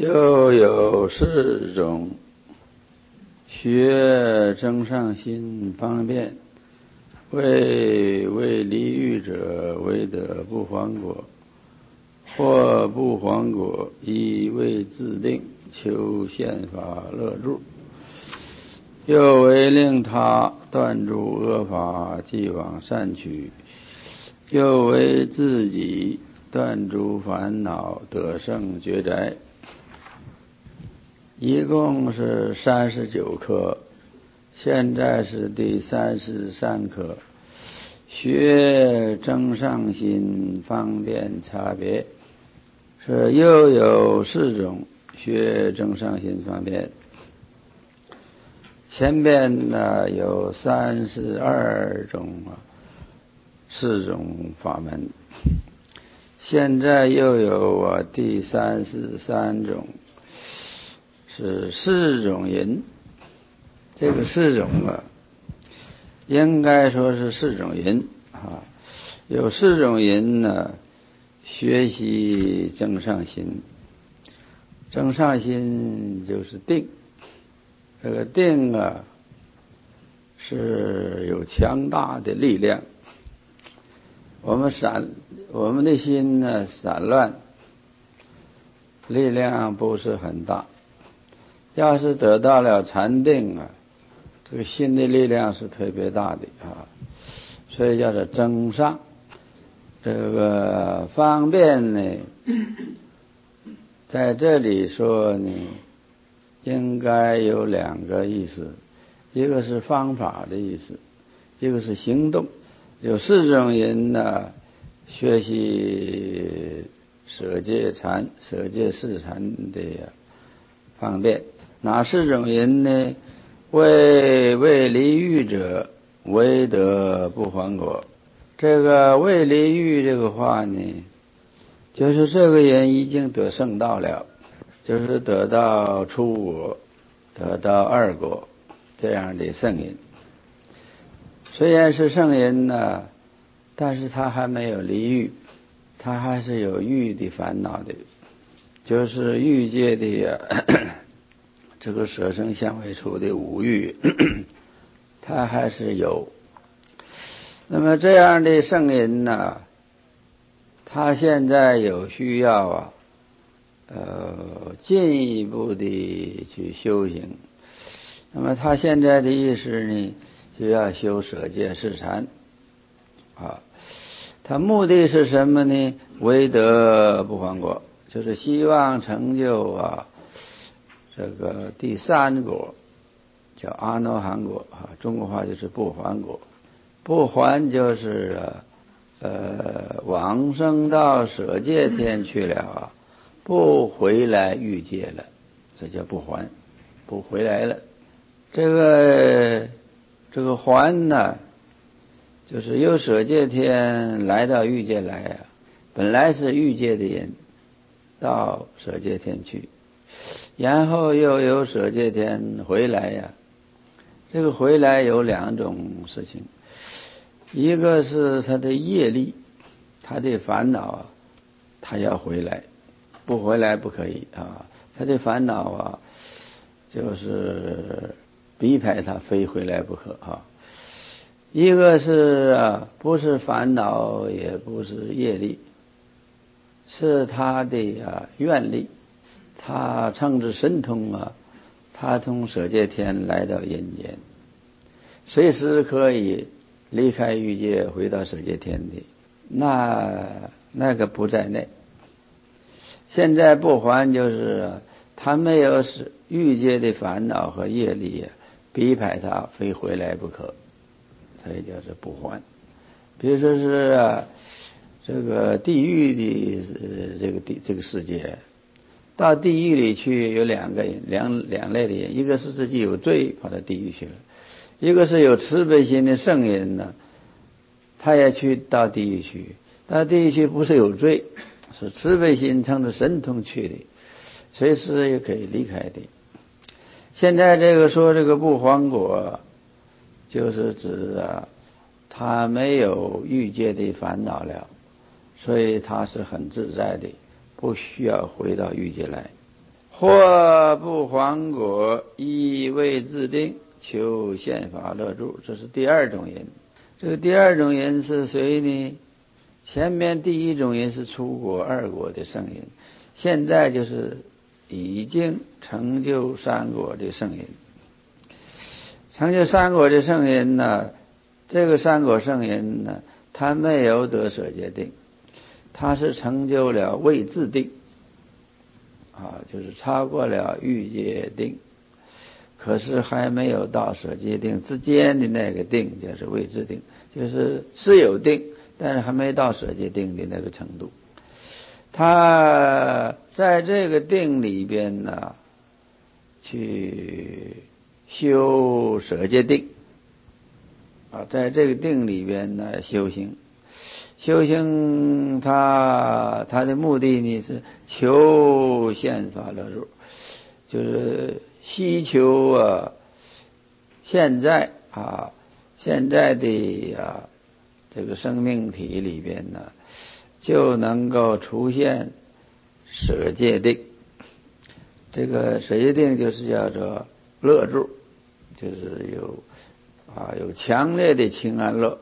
又有四种学增上心方便，为离欲者为得不还果，或不还果亦为自定求现法乐住，又为令他断诸恶法即往善取，又为自己断诸烦恼得胜觉宅。一共是39课，现在是第33课，学增上心方便差别，是又有4种学增上心方便。前边呢有32种4种法门，现在又有第33种，是4种人。这个4种应该说是4种人有4种人呢学习增上心。增上心就是定，这个定是有强大的力量。我们的心呢散乱，力量不是很大。要是得到了禅定这个心的力量是特别大的所以叫做增上。这个方便呢，在这里说呢，应该有2个意思，一个是方法的意思，一个是行动。有4种人呢，学习舍戒禅、舍戒四禅的方便。哪4种人呢？为离欲者为得不还果。这个为离欲这个话呢，就是这个人已经得圣道了，就是得到初果，得到2果这样的圣人。虽然是圣人呢，但是他还没有离欲，他还是有欲的烦恼的，就是欲界的这个舍生相味触的5欲他还是有。那么这样的圣人呢，他现在有需要进一步的去修行。那么他现在的意思呢，就要修舍戒四禅他目的是什么呢？为得不还果，就是希望成就这个第3果，叫阿罗汉果中国话就是不还果。不还就是往生到舍戒天去了不回来欲界了，这叫不还，不回来了。这个还呢，就是由舍戒天来到欲界来本来是欲界的人到舍戒天去，然后又由舍戒天回来这个回来有2种事情，一个是他的业力，他的烦恼他要回来，不回来不可以他的烦恼就是逼迫他非回来不可一个是不是烦恼，也不是业力，是他的愿力。他乘着神通他从舍戒天来到人间，随时可以离开欲界回到舍戒天的，那个不在内。现在不还就是他没有欲界的烦恼和业力逼迫他非回来不可，所以叫做不还。比如说是这个地狱的这个世界，到地狱里去有2个人，两类的人，一个是自己有罪跑到地狱去了，一个是有慈悲心的圣人呢，他也去到地狱去。到地狱去不是有罪，是慈悲心乘着神通去的，随时也可以离开的。现在这个说这个不还果，就是指他没有欲界的烦恼了，所以他是很自在的，不需要回到欲界来。 或不还果，依位自定，求宪法乐住，这是第二种人。这个第二种人是谁呢？前面第一种人是初果、二果的圣人，现在就是已经成就三果的圣人。成就三果的圣人呢，这个三果圣人呢，他没有得舍戒定，他是成就了位自定就是超过了欲界定，可是还没有到舍戒定之间的那个定，就是位自定，就是是有定，但是还没到舍戒定的那个程度。他在这个定里边呢，去修舍戒定在这个定里边呢修行，他的目的呢是求宪法乐住，就是希求现在的这个生命体里边呢，就能够出现舍戒定。这个舍戒定就是叫做乐住，就是有强烈的清安乐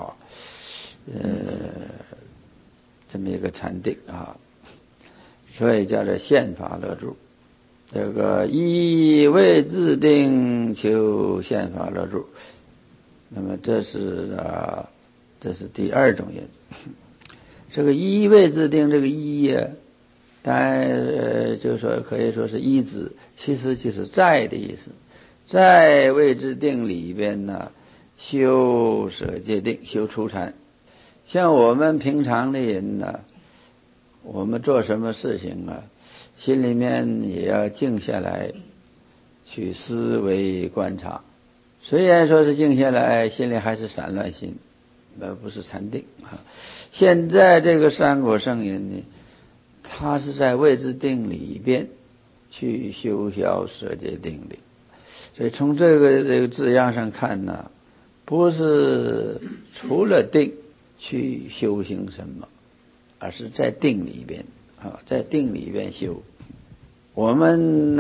这么一个禅定所以叫做宪法乐住。这个依位自定，求宪法乐住，那么这是第二种人。这个依位自定，这个依当然就是说可以说是依止，其实就是在的意思。在位自定里边呢，修舍戒定，修初禅。像我们平常的人呢，我们做什么事情心里面也要静下来去思维观察。虽然说是静下来，心里还是散乱心，不是禅定现在这个三果圣人呢，他是在位自定里边去修小舍戒定的。所以从这个字样上看呢，不是除了定去修行什么，而是在定里边在定里边修。我们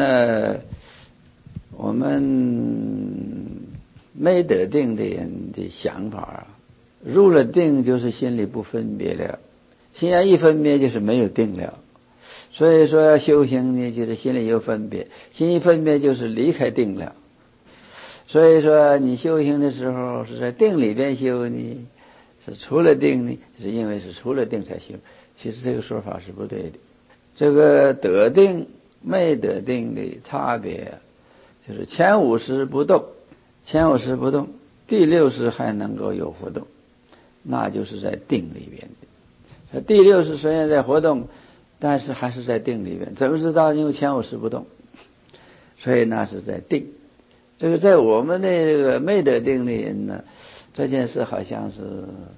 没得定的人的想法入了定就是心里不分别了，心要一分别就是没有定了。所以说要修行呢，就是心里有分别，心一分别就是离开定了。所以说你修行的时候是在定里边修呢，是除了定呢，就是因为是除了定才修。其实这个说法是不对的。这个得定没得定的差别，就是前五识不动，第六识还能够有活动，那就是在定里边的。第六识虽然在活动，但是还是在定里边。怎么知道？因为前五识不动，所以那是在定。这个在我们的这个没得定的人呢，这件事好像是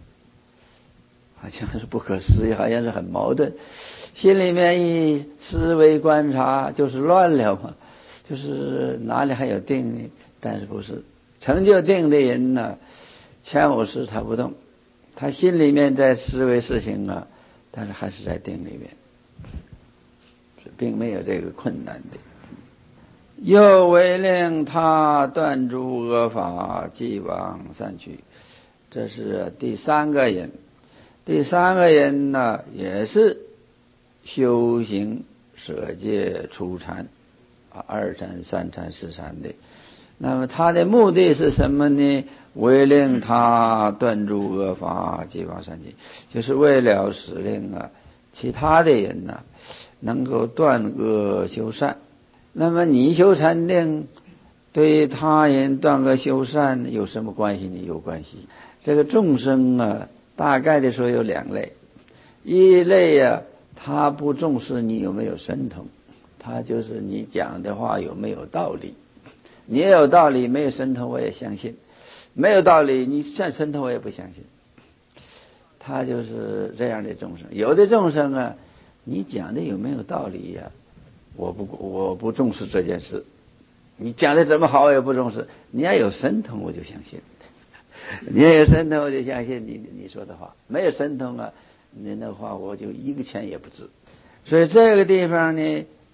不可思议，好像是很矛盾。心里面一思维观察就是乱了嘛，就是哪里还有定呢？但是不是成就定的人呢，前五识他不动，他心里面在思维事情但是还是在定里面，并没有这个困难的。又为令他断诸恶法，即往散去。这是第三个人。第三个人呢，也是修行舍戒初禅二禅、三禅、四禅的。那么他的目的是什么呢？为令他断诸恶法，即往散去，就是为了使令其他的人能够断恶修善。那么你修禅定对他人断恶修善有什么关系呢？有关系。这个众生大概的说有两类。一类他不重视你有没有神通，他就是你讲的话有没有道理。你也有道理，没有神通我也相信；没有道理，你算神通我也不相信。他就是这样的众生。有的众生你讲的有没有道理我不重视这件事，你讲的怎么好我也不重视。你要有神通我就相信，你要有神通我就相信你说的话。没有神通您的话我就一个钱也不值。所以这个地方呢，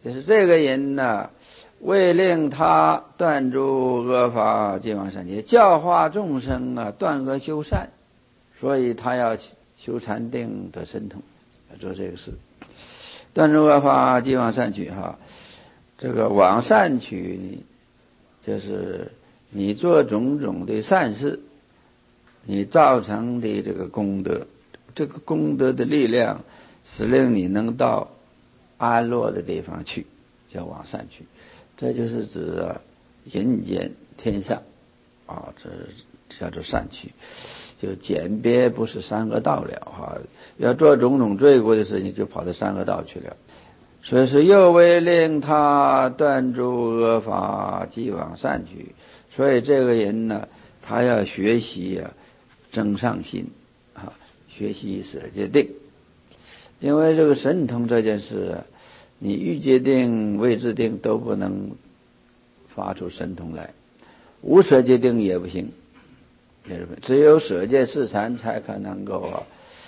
就是这个人呢，为令他断诸恶法，尽往善解，教化众生啊，断恶修善，所以他要修禅定得神通，要做这个事。断诸恶法，尽往善取哈，这个往善取，就是你做种种的善事，你造成的这个功德，这个功德的力量，使令你能到安乐的地方去，叫往善去。这就是指人间天上啊，这叫做善去。就简别不是三恶道了哈，要做种种罪过的事情，就跑到三恶道去了。所以是又为令他断诸恶法，即往善去。所以这个人呢，他要学习增上心啊，学习舍戒定。因为这个神通这件事，你欲界定、位置定都不能发出神通来，无舍戒定也不行。只有舍戒四禅才能够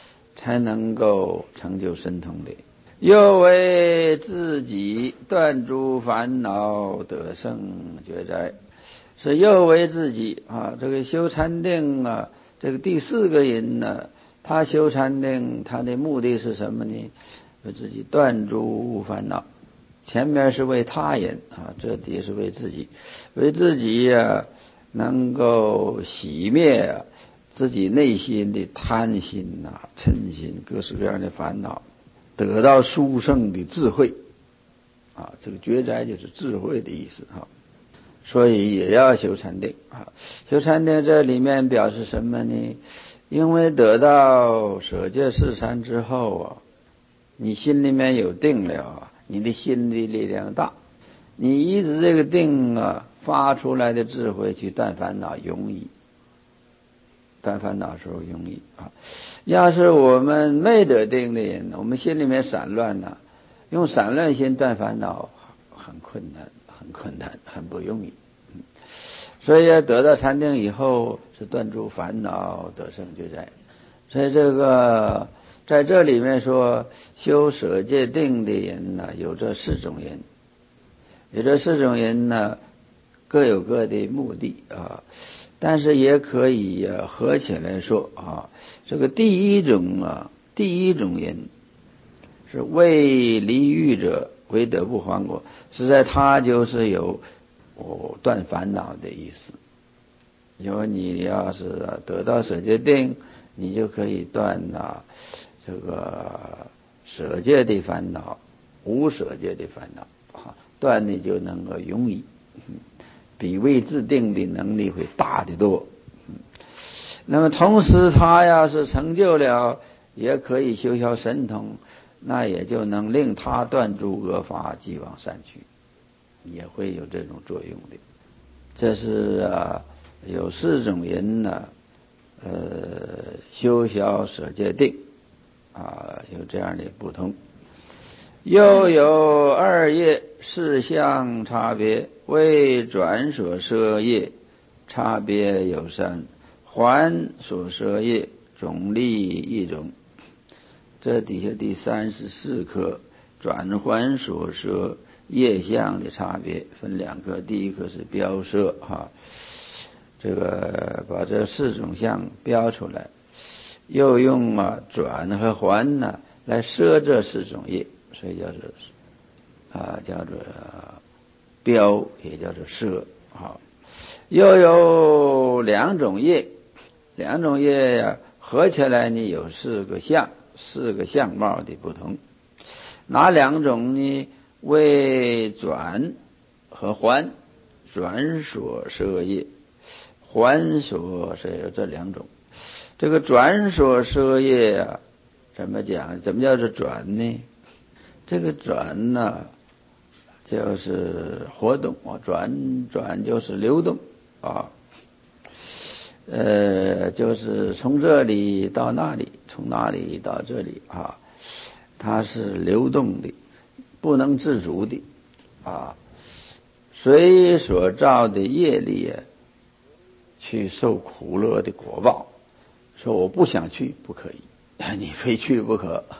成就神通的。又为自己断诸烦恼，得胜觉哉。是又为自己啊，这个修禅定啊，这个第四个人呢，他修禅定，他的目的是什么呢？为自己断诸烦恼。前面是为他人啊，这底是为自己，为自己能够熄灭自己内心的贪心嗔心，各式各样的烦恼，得到殊胜的智慧啊。这个觉哉就是智慧的意思啊。所以也要修禅定啊。修禅定这里面表示什么呢？因为得到舍戒四禅之后你心里面有定了，你的心的力量大，你依着这个定发出来的智慧去断烦恼容易，断烦恼时候容易啊。要是我们没得定的人，我们心里面散乱用散乱心断烦恼很困难，很不容易。所以得到禅定以后是断诸烦恼，得胜觉哉。所以这个在这里面说，修舍戒定的人有这四种人，有这四种人各有各的目的啊，但是也可以合起来说啊，这个第一种人是为离欲者，为得不还我，实在他就是有断烦恼的意思。因为你要是得到舍戒定，你就可以断这个舍戒的烦恼，无舍戒的烦恼断的就能够容易，比未自定的能力会大得多。那么同时他要是成就了，也可以修销神通，那也就能令他断诸恶法，即往善去，也会有这种作用的。这是有四种人修销舍戒定有这样的不同。又有二业事项差别，为转所摄业差别有三，还所摄业总例一种。这底下第34课转还所摄业相的差别分两个，第一个是标摄这个把这四种相标出来，又用转和还来摄这四种业，所以叫做标，也叫做摄又有两种业合起来呢有四个相貌的不同。哪两种呢？为转和还，转所摄业，还所摄业，这两种。这个转所摄业怎么讲？怎么叫做转呢？这个转就是活动转就是流动就是从这里到那里，从那里到这里它是流动的，不能自主的随所造的业力去受苦乐的果报。说我不想去不可以，你非去不可，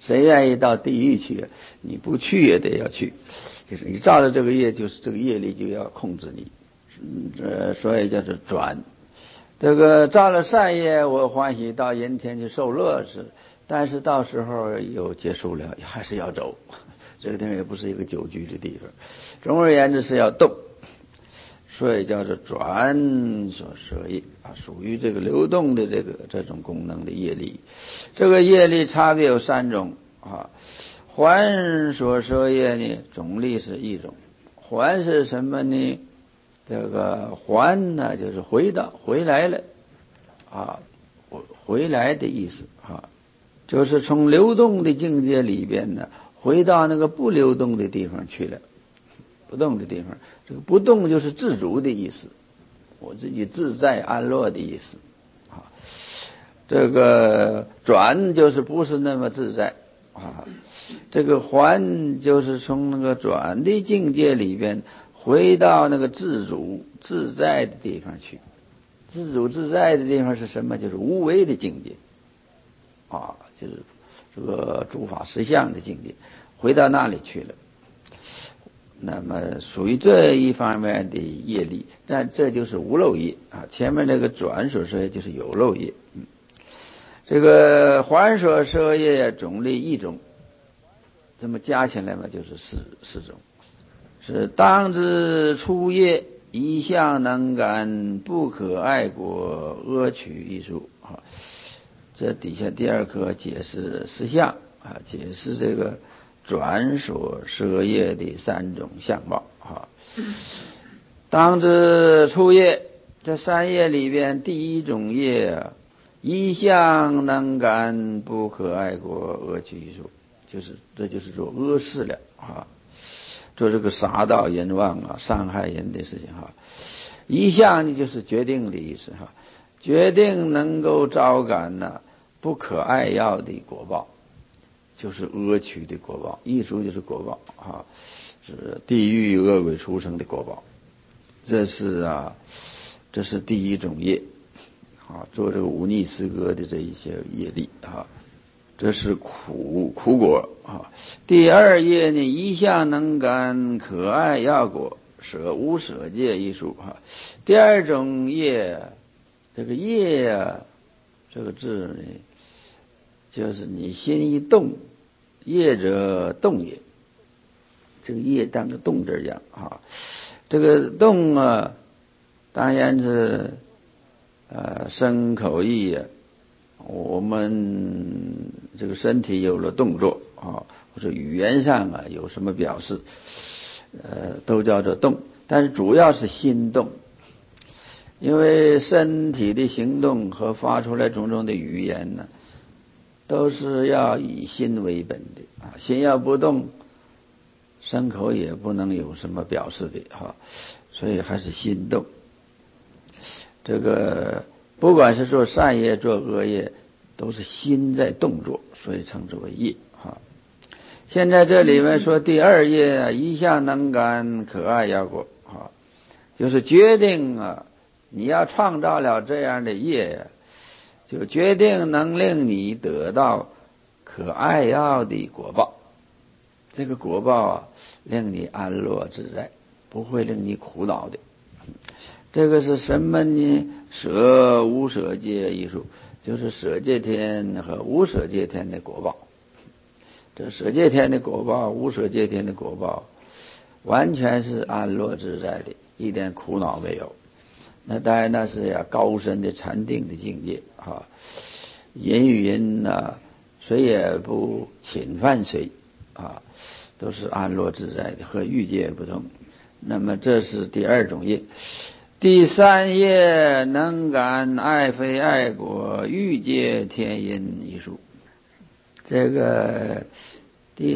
谁愿意到地狱去？你不去也得要去，就是你造的这个业，就是这个业力就要控制你，所以叫做转。这个造了善业，我欢喜到阴天去受乐是，但是到时候又结束了，还是要走。这个地方也不是一个久居的地方，总而言之是要动，所以叫做转所摄业啊，属于这个流动的这种功能的业力。这个业力差别有3种啊。还所摄业呢，总力是1种。还是什么呢？这个还呢，就是回来了啊，回来的意思啊，就是从流动的境界里边呢，回到那个不流动的地方去了。不动的地方，这个不动就是自足的意思，我自己自在安乐的意思啊。这个转就是不是那么自在啊，这个还就是从那个转的境界里边回到那个自主自在的地方去。自主自在的地方是什么？就是无为的境界啊，就是这个诸法实相的境界，回到那里去了。那么属于这一方面的业力，但这就是无漏业啊。前面那个转所摄业就是有漏业。这个还所摄业总力1种，这么加起来嘛，就是四种。是当知初业一向能感不可爱果阿取一数啊。这底下第2课解释实相啊，解释这个转所摄业的3种相貌啊。当知初业，这3业里边第1种业一向能感不可爱果阿取一数，这就是做恶事了啊，做这个杀盗淫妄啊，伤害人的事情哈。一向呢就是决定的意思哈，决定能够招感呢不可爱要的果报，就是阿取的果报。一数就是果报啊，是地狱恶鬼畜生的果报。这是第1种业啊，做这个忤逆师哥的这一些业力啊，这是苦果啊。第2业呢，一向能感可爱要果，舍无舍戒一数啊。第2种业，这个业啊，这个字呢，就是你心一动，业者动也。这个业当个动字讲啊，这个动啊，当然是身口意啊，我们这个身体有了动作啊，或者语言上啊有什么表示，都叫做动，但是主要是心动，因为身体的行动和发出来种种的语言呢，都是要以心为本的啊，心要不动，身口也不能有什么表示的哈，所以还是心动。这个不管是做善业做恶业，都是心在动作，所以称之为业哈。现在这里面说第2业一向能感可爱要果啊，就是决定啊，你要创造了这样的业，就决定能令你得到可爱要的果报。这个果报啊，令你安乐自在，不会令你苦恼的。这个是什么呢？舍无舍戒一数，就是舍戒天和无舍戒天的果报。这舍戒天的果报，无舍戒天的果报，完全是安乐自在的，一点苦恼没有。那当然那是高深的禅定的境界啊。人与人呢，谁也不侵犯谁啊，都是安乐自在的，和欲界不同。那么这是第2种业。第3业能感爱非爱果欲界天因一数。这个第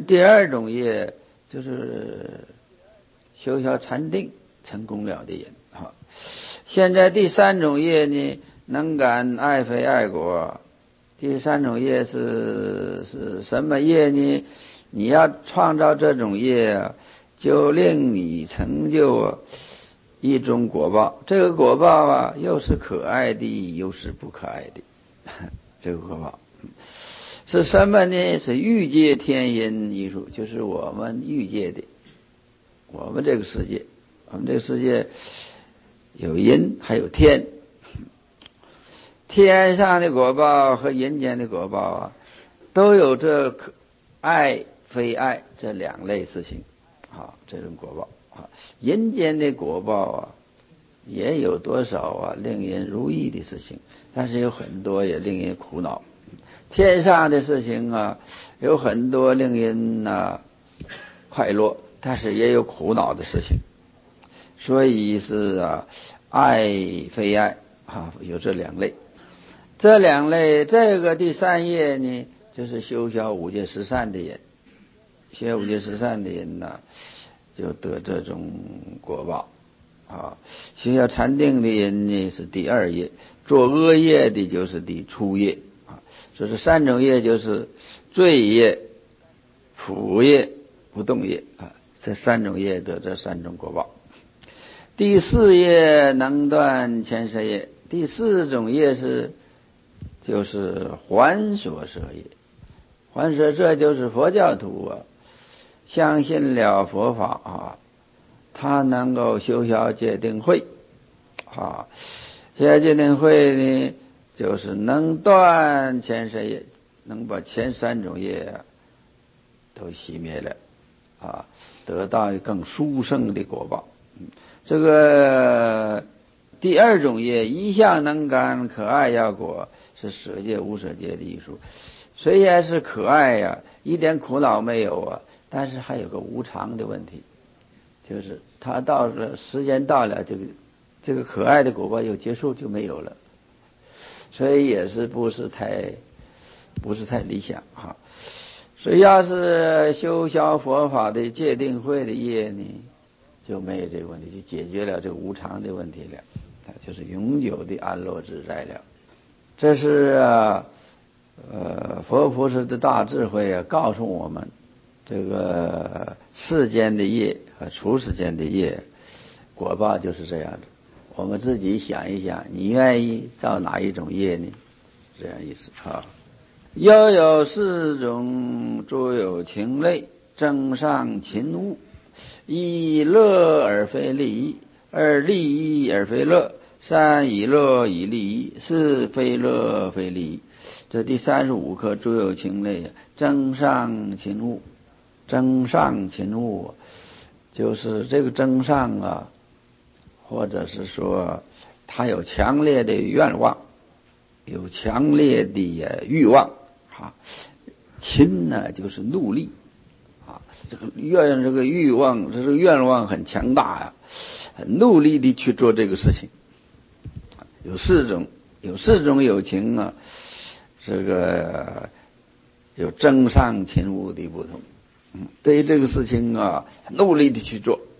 2种业就是修禅定成功了的人啊。现在第3种业呢，能感爱非爱果。第3种业是什么业呢？你要创造这种业，就令你成就一种果报。这个果报啊，又是可爱的，又是不可爱的。这个果报， 是什么呢？是欲界天人艺术，就是我们欲界的，我们这个世界，我们这个世界有人还有天，天上的果报和人间的果报啊，都有这爱非爱这两类事情啊，这种果报啊，人间的果报啊，也有多少啊令人如意的事情，但是有很多也令人苦恼。天上的事情啊，有很多令人快乐，但是也有苦恼的事情。所以是爱非爱啊，有这两类。这两类，这个第三页呢，就是修小五戒十善的人，修五戒十善的人呢，就得这种果报啊。修小禅定的人呢是第二业，做恶业的就是第初业啊。所以这三种业就是罪业、苦业、不动业啊，这三种业得这三种果报。第四业能断前三业，第四种业就是还所舍业。还所舍就是佛教徒啊，相信了佛法啊，他能够修小戒定慧啊。修小戒定慧呢，就是能断前三业，能把前三种业都熄灭了啊，得到更殊胜的果报。这个第二种业一向能感可爱要果，是舍戒无舍戒的艺术。虽然是可爱呀，一点苦恼没有啊，但是还有个无常的问题，就是他到了时间到了，这个可爱的果报又结束就没有了，所以也是不是太理想哈。所以要是修小佛法的戒定慧的业呢，就没有这个问题，就解决了这个无常的问题了，就是永久的安乐自在了。这是佛菩萨的大智慧啊，告诉我们这个世间的业和出世间的业果报就是这样的。我们自己想一想，你愿意造哪一种业呢？这样意思啊。又有四种诸有情类，增上勤恶。一乐而非利益，二利益而非乐，三以乐以利益，四非乐非利益。这第35课诸有情类，增上勤恶。增上勤恶就是这个增上啊，或者是说他有强烈的愿望，有强烈的欲望啊。勤呢就是怒力啊，这个欲望，这个愿望很强大呀，很努力的去做这个事情。有四种有情啊，这个有增上勤恶的不同。对于这个事情啊，努力的去做。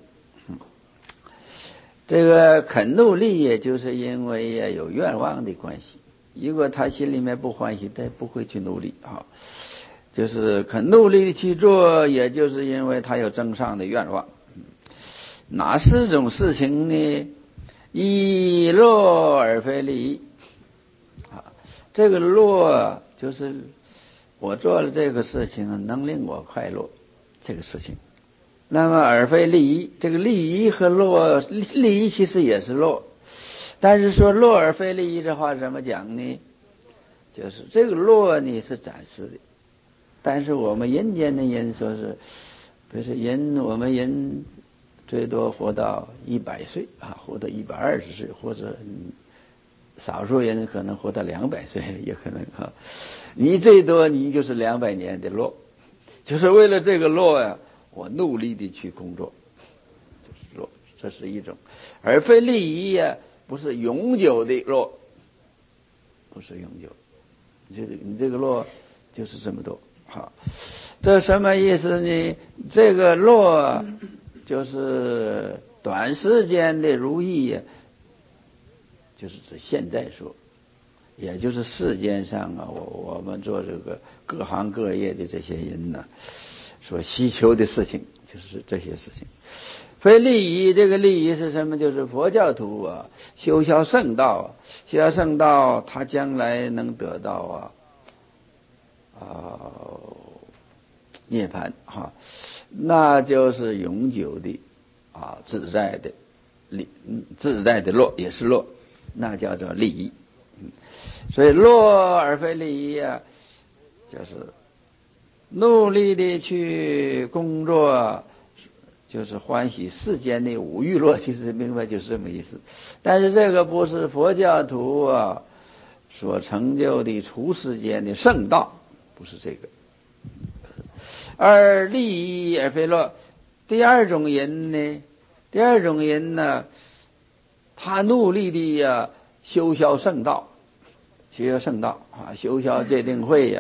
这个肯努力，也就是因为有愿望的关系。如果他心里面不欢喜，他不会去努力啊。就是肯努力的去做，也就是因为他有增上的愿望。哪四种事情呢？一乐而非利益啊，这个乐就是我做了这个事情能令我快乐，这个事情。那么而非利益，这个利益和乐，利益其实也是乐，但是说乐而非利益的话怎么讲呢？就是这个乐呢是暂时的，但是我们人间的人说是，比如说我们人最多活到100岁啊，活到120岁，或者少数人可能活到200岁，也可能啊。你最多你就是200年的乐，就是为了这个乐呀，我努力的去工作，就是乐，这是一种，而非利益呀，不是永久的乐，不是永久。你这个乐就是这么多。好，这什么意思呢？这个乐就是短时间的如意，就是指现在说，也就是世间上啊，我们做这个各行各业的这些人呢，所希求的事情就是这些事情。非利益，这个利益是什么？就是佛教徒啊，修小圣道，修小圣道，他将来能得到涅槃哈，那就是永久的自在的乐，也是乐，那叫做利益。所以乐而非利益啊，就是努力的去工作，就是欢喜世间的五欲乐，其实明白就是这么意思。但是这个不是佛教徒所成就的出世间的圣道，不是这个。而利益而非乐，第二种人呢，他努力的修销圣道，修销戒定慧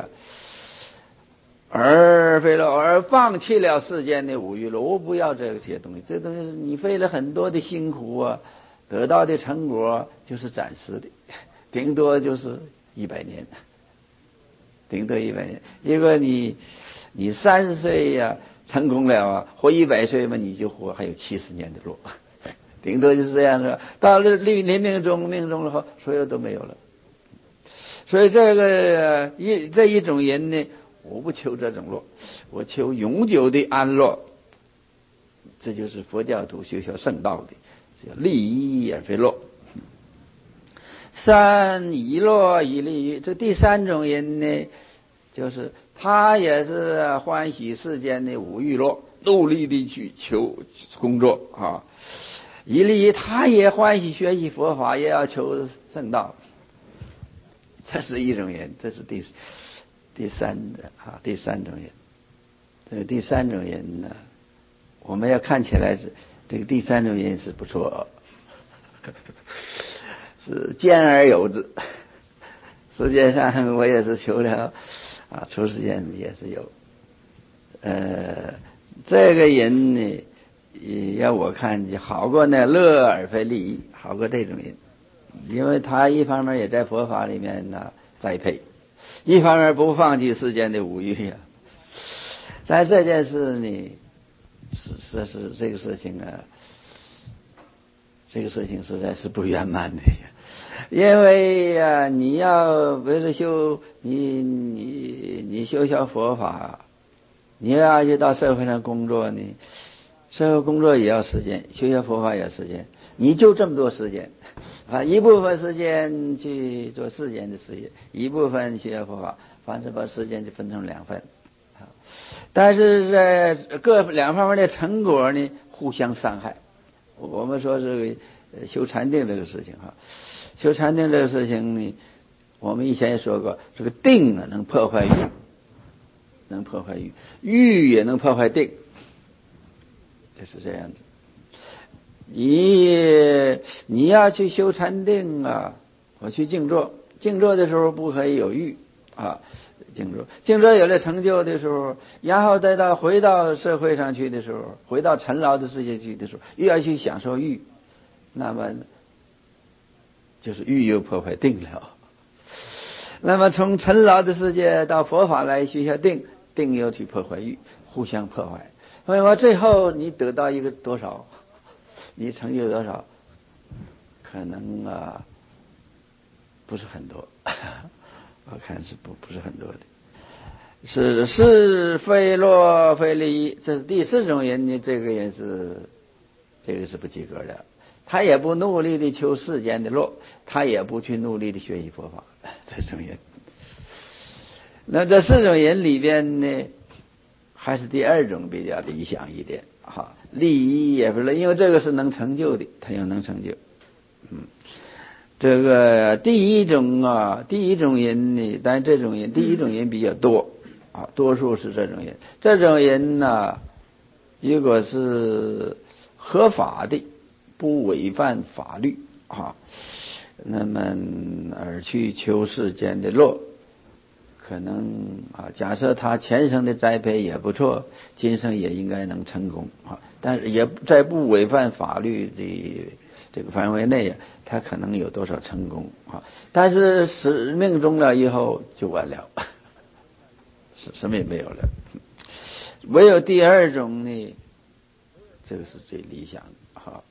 而非乐，而放弃了世间的五欲乐。我不要这些东西，这东西是你费了很多的辛苦得到的成果就是暂时的，顶多就是100年，顶多100年。如果你30岁成功了活100岁嘛，你就活还有70年的路，顶多就是这样的。到了临命终了后，所有都没有了。所以这一种人呢，我不求这种乐，我求永久的安乐。这就是佛教徒修销圣道的，叫利益而非乐。三以乐以利益，这第三种人呢，就是他也是欢喜世间的五欲乐，努力的去求工作以利益，他也欢喜学习佛法，也要求圣道。这是一种人，这是第三种人。这个第三种人呢，我们要看起来这个第三种人是不错是兼而有之。世界上我也是求了出世间也是有。这个人呢，要我看好过那乐而非利益，好过这种人。因为他一方面也在佛法里面栽培，一方面不放弃世间的五欲但这件事呢，是这个事情这个事情实在是不圆满的因为你要比如说你修销佛法，你要去到社会上工作呢，社会工作也要时间，修销佛法也要时间，你就这么多时间一部分时间去做世间的事业，一部分学佛法，凡是把时间就分成2份但是各两方面的成果呢互相伤害。我们说这个修禅定这个事情修禅定这个事情呢，我们以前也说过，这个定能破坏欲，欲也能破坏定，就是这样子。你要去修禅定我去静坐的时候不可以有欲静坐有了成就的时候，然后再回到社会上去的时候，回到尘劳的世界去的时候，又要去享受欲，那么就是欲又破坏定了。那么从尘劳的世界到佛法来学下定又去破坏欲，互相破坏。所以说最后你得到一个多少，你成就多少，可能不是很多我看是不是很多的。是非乐非利益，这是第4种人呢，这个是不及格的。他也不努力的求世间的乐，他也不去努力的学习佛法，这种人。那这4种人里边呢，还是第2种比较理想一点利益也不是，因为这个是能成就的，他又能成就。这个第一种人呢，但这种人第一种人比较多多数是这种人。这种人呢，如果是合法的，不违反法律那么而去求世间的乐，可能假设他前生的栽培也不错，今生也应该能成功但是也在不违反法律的这个范围内他可能有多少成功但是使命终了以后就完了，什么也没有了。唯有第2种呢，这个是最理想的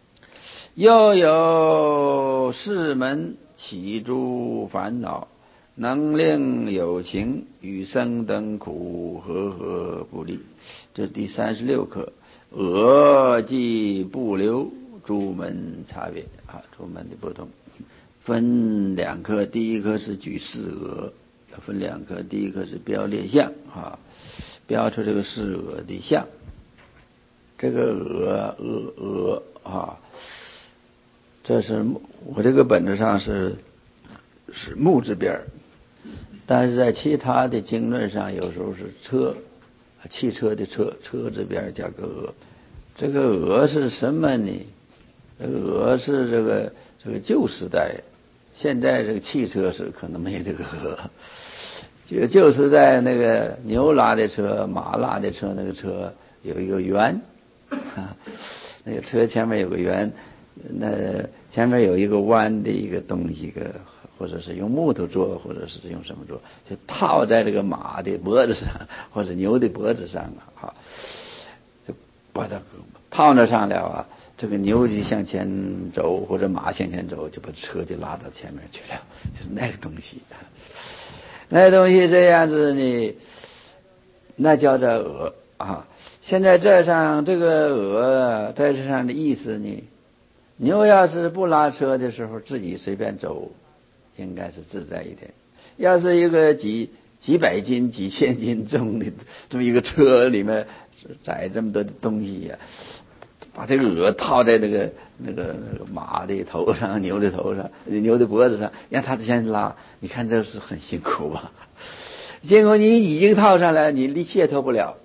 又有4门起诸烦恼， 能令有情与生等苦，和合不离。这第36课。俄即不留，诸门差别啊，诸门的不同，分2课。第一课是举四俄，分2课。第一课是标列相啊，标出这个四俄的相。这个俄啊，这是我这个本子上是木字边，但是在其他的经论上有时候是车，汽车的车字边加个俄。这个俄是什么呢？这个俄是这个旧时代，现在这个汽车是可能没这个俄。这个旧时代那个牛拉的车、马拉的车，那个车有一个圆，那个车前面有个圆，那前面有一个弯的一个东西，或者是用木头做，或者是用什么做，就套在这个马的脖子上或者牛的脖子上啊，就把它套那上了啊，这个牛就向前走，或者马向前走，就把车就拉到前面去了，就是那个东西。那个东西这样子呢，那叫做俄啊。现在这上这个俄在这上的意思呢，牛要是不拉车的时候，自己随便走，应该是自在一点。要是一个几百斤、几千斤重的这么一个车里面载这么多的东西呀，把这个鹅套在那个马的头上、牛的头上、牛的脖子上，让它先拉，你看这是很辛苦吧？结果你已经套上来，你力气也脱不了。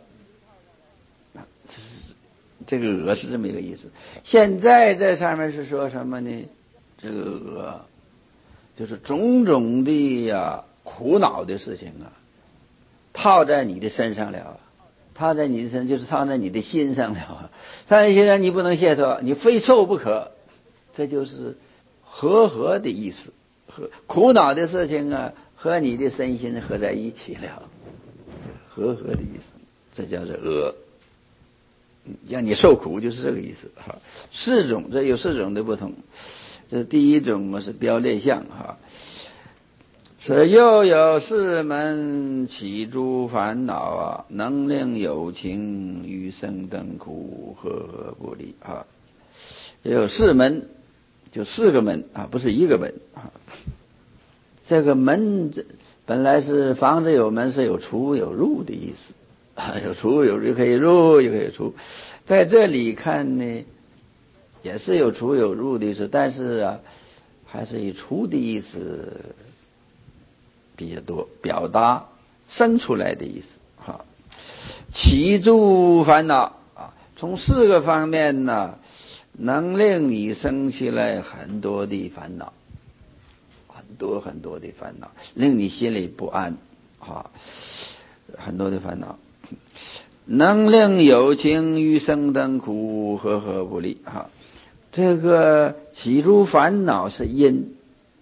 这个鹅是这么一个意思。现在这上面是说什么呢？这个鹅就是种种的苦恼的事情啊，套在你的身上了，套在你的身就是套在你的心上了，套在心上你不能卸脱，你非受不可。这就是和的意思，苦恼的事情啊，和你的身心合在一起了，和的意思，这叫做鹅。让你受苦就是这个意思哈。4种，这有4种的不同。这第一种是标列相哈，是又有4门起诸烦恼能令有情于生等苦，和合不离啊。有4门，就4个门啊，不是1个门啊。这个门本来是房子有门，是有出有入的意思。有出有入，可以入也可以出，在这里看呢，也是有出有入的意思，但是还是以出的意思比较多，表达生出来的意思哈。起诸烦恼啊，从4个方面呢，能令你生起来很多的烦恼，很多的烦恼，令你心里不安啊，很多的烦恼。能令有情于生等苦，和合不离啊。这个起诸烦恼是因，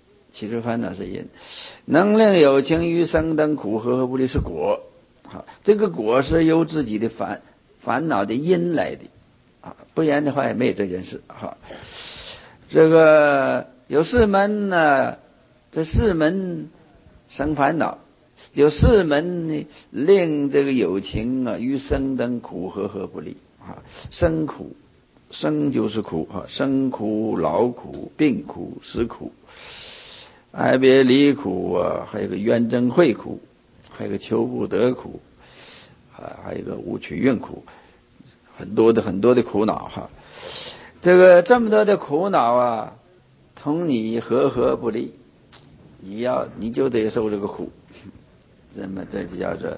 能令有情于生等苦，和合不离是果啊。这个果是由自己的烦恼的因来的啊，不然的话也没有这件事哈。这个有4门呢，这4门生烦恼。有4门呢，令这个有情于生等苦，和合不离啊。生苦，生就是苦啊，生苦、劳苦、病苦、死苦、爱别离苦还有个冤憎会苦，还有个求不得苦还有个无取运苦，很多的苦恼哈。这么多的苦恼同你和合不离，你就得受这个苦。这就叫做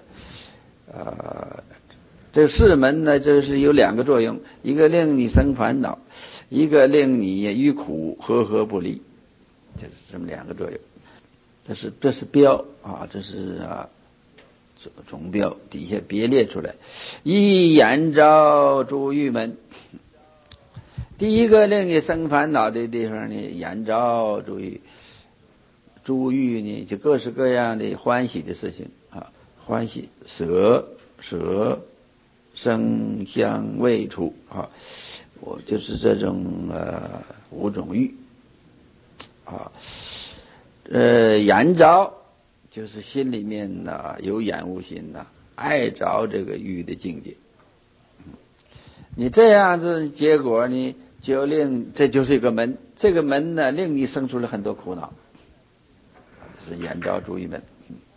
这4门呢，这是有2个作用，一个令你生烦恼，一个令你与苦和合不离，就是这么2个作用。这是标啊，这是总标，底下别列出来。一言招诸欲门，第一个令你生烦恼的地方呢，言招诸欲。诸欲呢，就各式各样的欢喜的事情啊，欢喜色、声、香、味、触啊，我就是这种5种欲啊。言招就是心里面呢有眼无心呐，爱着这个欲的境界。你这样子，结果呢就令这就是一个门，这个门呢令你生出了很多苦恼，这是眼着诸欲门。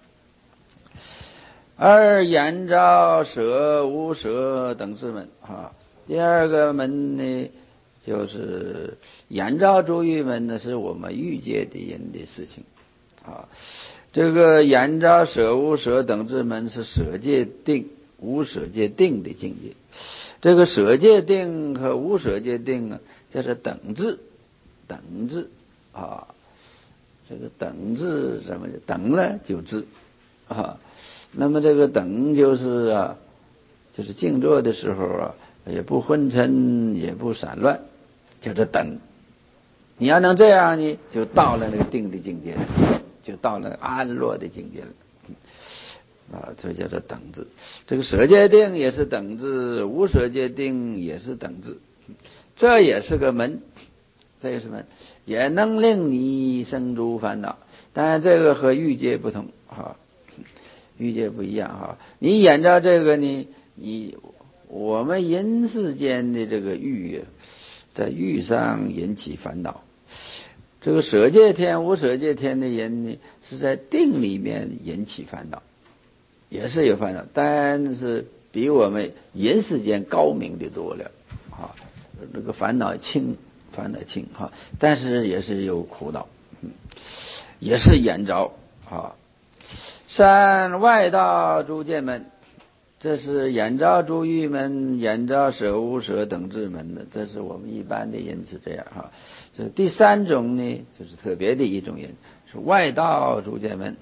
而眼着舍无舍等之门啊。第二个门呢，就是眼着诸欲门呢，是我们欲界的人的事情啊。这个眼着舍无舍等之门是舍界定、无舍界定的境界。这个舍界定和无舍界定啊，叫做等字，等字啊。这个等字什么？等呢就字啊。那么这个等就是啊，就是静坐的时候啊，也不昏沉，也不散乱，叫做等。你要能这样呢，就到了那个定的境界了，就到了安乐的境界了啊，这叫做等字。这个舍界定也是等字，无舍界定也是等字，这也是个门，这也是门，也能令你生诸烦恼。当然这个和欲界不同啊。欲界不一样哈，你眼着这个呢，我们人世间的这个欲，在欲上引起烦恼。这个舍界天、无舍界天的人呢，是在定里面引起烦恼，也是有烦恼，但是比我们人世间高明的多了啊。这个烦恼轻哈，但是也是有苦恼，也是眼着啊。三外道诸见门，这是眼着诸欲门，眼着舍无舍等之门的，这是我们一般的人是这样哈。这第三种呢，就是特别的一种人，是外道诸见门，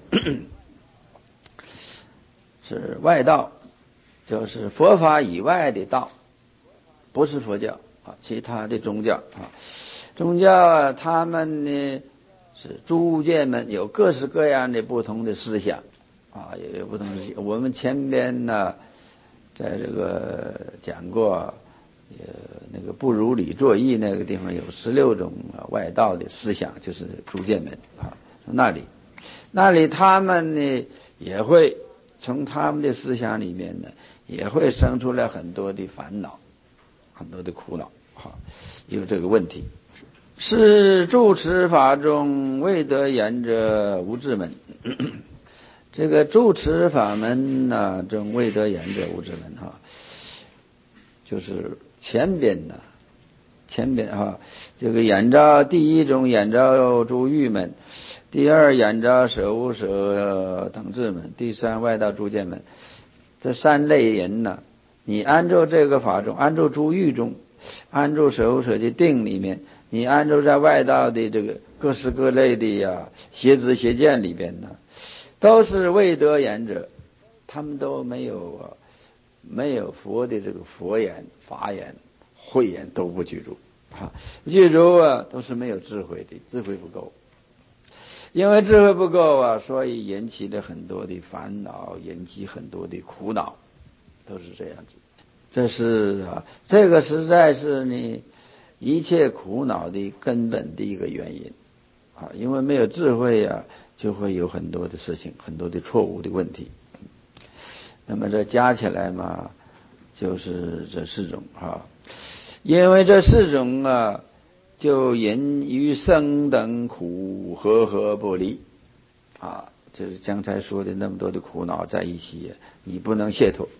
是外道，就是佛法以外的道，不是佛教啊，其他的宗教啊，宗教他们呢是诸见门，有各式各样的不同的思想。啊，也有不同的。我们前边呢，在这个讲过，那个不如理作意那个地方有16种外道的思想，就是诸见门啊。那里他们呢也会从他们的思想里面呢，也会生出来很多的烦恼，很多的苦恼啊，有这个问题。是住持法中未得言者无智门。这个住持法门呢，中未得言者无智门哈，就是前边哈，这个眼着第一种眼着诸欲门，第二眼着舍无舍等智门，第三外道诸见门，这三类人呢，你按照这个法中，按照诸欲中，按照舍无舍的定里面，你按照在外道的这个各式各类的邪知邪见里边呢，都是未得言者，他们都没有佛的这个佛言、法言、慧眼都不具足啊，具足都是没有智慧的，智慧不够。因为智慧不够所以引起了很多的烦恼，引起很多的苦恼，都是这样子。这是这个实在是呢一切苦恼的根本的一个原因啊，因为没有智慧就会有很多的事情，很多的错误的问题。那么这加起来嘛，就是这4种啊。因为这4种就引于生等苦和合不离啊。就是刚才说的那么多的苦恼在一起，你不能解脱。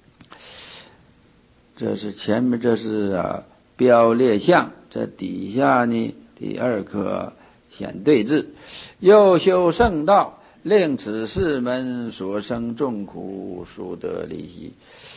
这是前面这是标列相，这底下呢第2课显对治，又修圣道，令此4门所生众苦速得离息。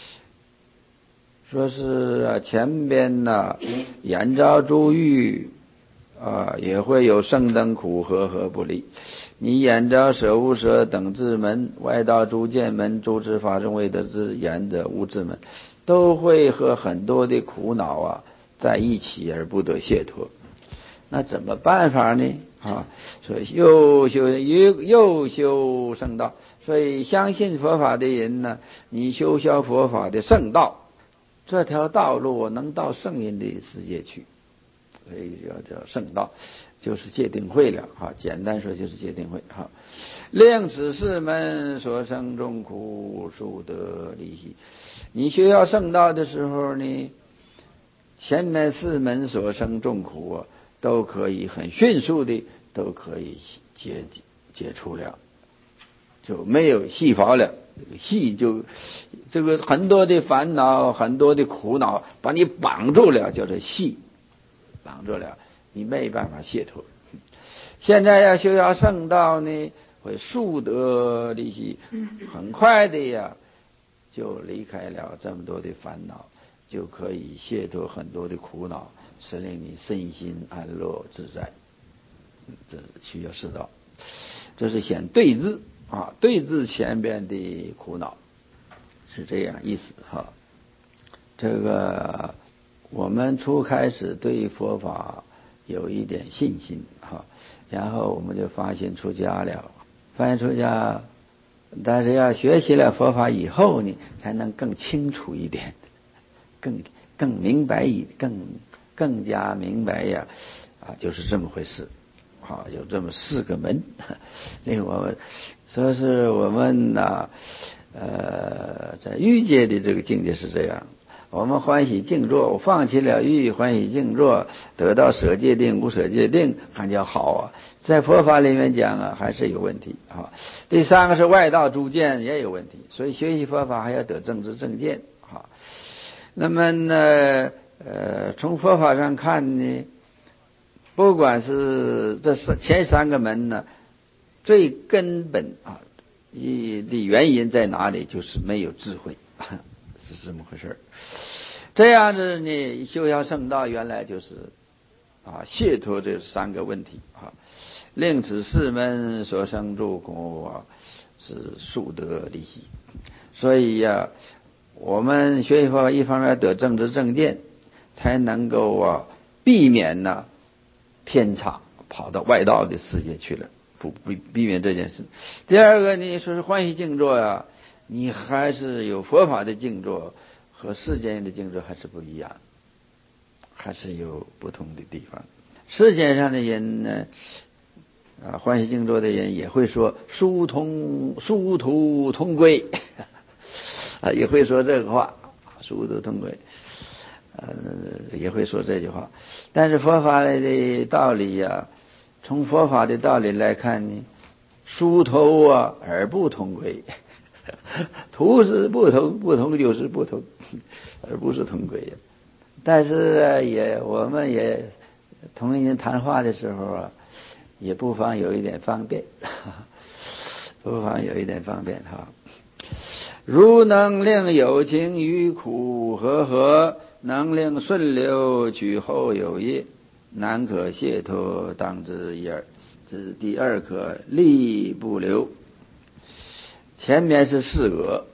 说是前边眼着诸欲也会有生等苦和合不离。你眼着舍无舍等智门，外道诸见门，诸持法中未得之言者无智门，都会和很多的苦恼在一起而不得解脱。那怎么办法呢？所以又修圣道。所以相信佛法的人呢，你修消佛法的圣道，这条道路能到圣人的世界去所以叫圣道，就是戒定慧了简单说就是戒定慧令此四门所生众苦，速得离息。你学要圣道的时候呢，前面四门所生众苦都可以很迅速的都可以解除了，就没有细胞了。细就这个很多的烦恼，很多的苦恼把你绑住了，叫做细，绑住了，你没办法解脱。现在要修要圣道呢，会速得离息，很快的呀就离开了这么多的烦恼，就可以解脱很多的苦恼，使令你身心安乐自在。这需要知道，这是显对治对治前边的苦恼，是这样意思这个我们初开始对佛法有一点信心然后我们就发现出家了，但是要学习了佛法以后呢，才能更清楚一点，更明白更加明白呀就是这么回事有这么四个门。令我们说是我们在欲界的这个境界是这样，我们欢喜静坐，放弃了欲，欢喜静坐，得到舍戒定无舍戒定，还叫好在佛法里面讲还是有问题第三个是外道诸见也有问题，所以学习佛法还要得正知正见那么呢从佛法上看呢，不管是这前三个门呢，最根本的原因在哪里？就是没有智慧，是这么回事。这样子呢，修要圣道原来就是解脱这三个问题令此四门所生诸苦是速得离息。所以我们学习佛法一方面得正知正见，才能够避免偏差跑到外道的世界去了，不避免这件事。第二个你说是欢喜静坐你还是有佛法的静坐和世间的静坐还是不一样，还是有不同的地方。世间上的人呢欢喜静坐的人也会说殊途同归也会说这个话，殊途同归也会说这句话。但是佛法的道理从佛法的道理来看呢，殊途而不同归途是不同，不同就是不同，而不是同归但是我们也同人谈话的时候也不妨有一点方便不妨有一点方便如能令有情于苦和能令顺流取后有业，难可解脱，当知一二。这是第二课，力不留。前面是四恶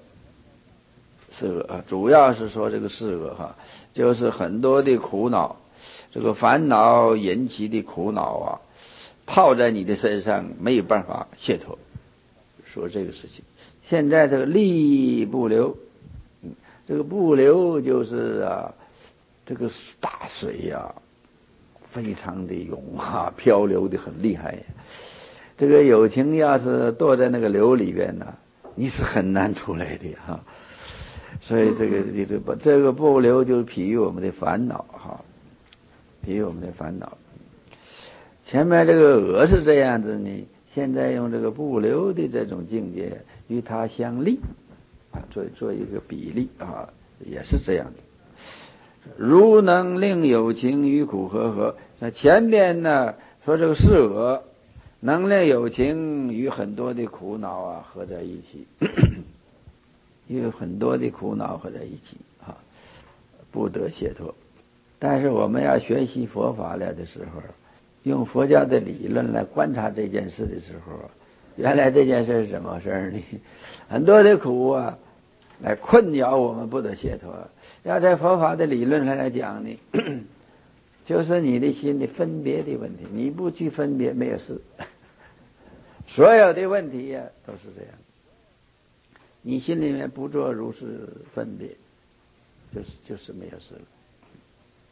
主要是说这个四恶就是很多的苦恼，这个烦恼引起的苦恼套在你的身上没有办法解脱，说这个事情。现在这个力不留这个不留就是这个大水非常的涌漂流的很厉害这个有情要是堕在那个流里边你是很难出来的所以这个不留就是比喻我们的烦恼比喻我们的烦恼。前面这个恶是这样子呢，现在用这个不留的这种境界与它相立做一个比例也是这样的。如能令有情与苦和，那前边呢说这个是恶能令有情与很多的苦恼合在一起与很多的苦恼合在一起不得解脱。但是我们要学习佛法了的时候，用佛教的理论来观察这件事的时候，原来这件事是怎么回事呢？很多的苦来困扰我们不得解脱。要在佛法的理论上来讲呢，就是你的心的分别的问题，你不去分别没有事，所有的问题都是这样，你心里面不做如是分别，就是没有事了。